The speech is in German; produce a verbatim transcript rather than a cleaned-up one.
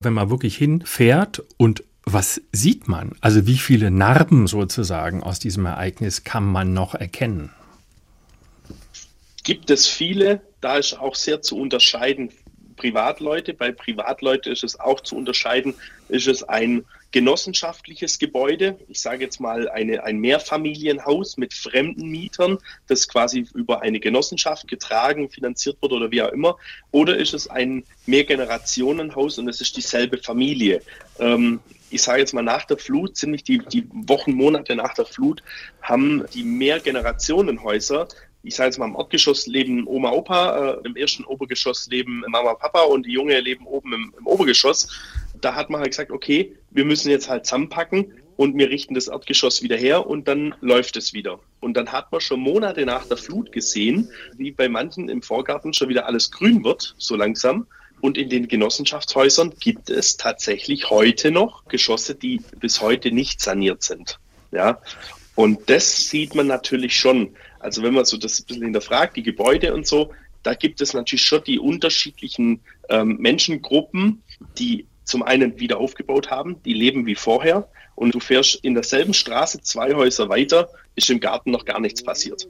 Wenn man wirklich hinfährt und was sieht man? Also wie viele Narben sozusagen aus diesem Ereignis kann man noch erkennen? Gibt es viele, da ist auch sehr zu unterscheiden, Privatleute. Bei Privatleuten ist es auch zu unterscheiden, ist es ein genossenschaftliches Gebäude, ich sage jetzt mal eine, ein Mehrfamilienhaus mit fremden Mietern, das quasi über eine Genossenschaft getragen, finanziert wird oder wie auch immer, oder ist es ein Mehrgenerationenhaus und es ist dieselbe Familie. Ähm, ich sage jetzt mal nach der Flut, ziemlich die, die Wochen, Monate nach der Flut, haben die Mehrgenerationenhäuser, ich sage jetzt mal, im Erdgeschoss leben Oma, Opa, äh, im ersten Obergeschoss leben Mama, Papa und die Junge leben oben im, im Obergeschoss. Da hat man halt gesagt, okay, wir müssen jetzt halt zusammenpacken und wir richten das Erdgeschoss wieder her und dann läuft es wieder. Und dann hat man schon Monate nach der Flut gesehen, wie bei manchen im Vorgarten schon wieder alles grün wird, so langsam. Und in den Genossenschaftshäusern gibt es tatsächlich heute noch Geschosse, die bis heute nicht saniert sind. Ja, und das sieht man natürlich schon. Also wenn man so das ein bisschen hinterfragt, die Gebäude und so, da gibt es natürlich schon die unterschiedlichen ähm, Menschengruppen, die zum einen wieder aufgebaut haben, die leben wie vorher und du fährst in derselben Straße zwei Häuser weiter, ist im Garten noch gar nichts passiert.